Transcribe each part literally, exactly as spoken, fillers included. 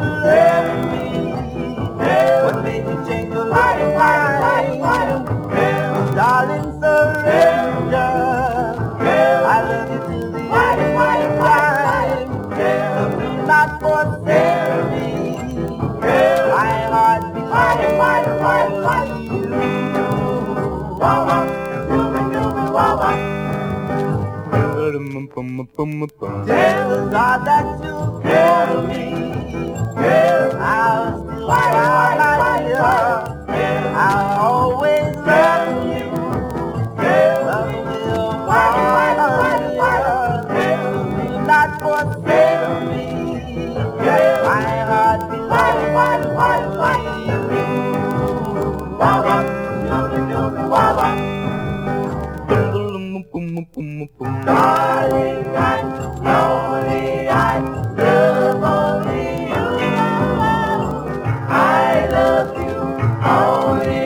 love me? What made you change your life? Darling, surrender. I love you till the end of time. Do not forsake me. My heart belongs to you. Tell God that you care me. I'll still try my dear. I'll always love you. Love will follow you. Do not forsake me. My heart belongs to you. Darling, I'm lonely. I love only you. I love you only.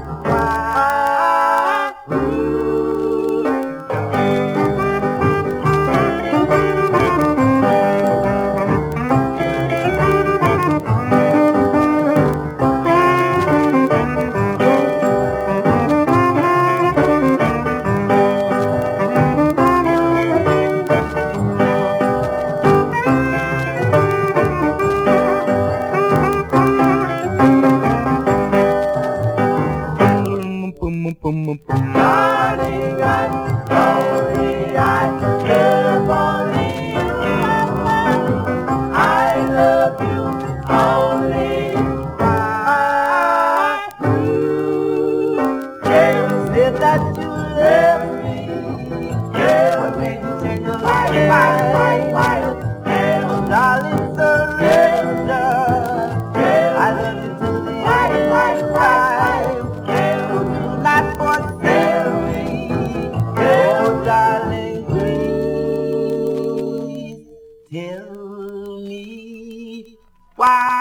Darling, I'm lonely. I love only you. I love you only. Yeah, you said that you love me. Yeah, what made you change your life? Yeah, darling, surrender. I love you till the end of time. Do not forsake me. Oh, darling, please tell me why.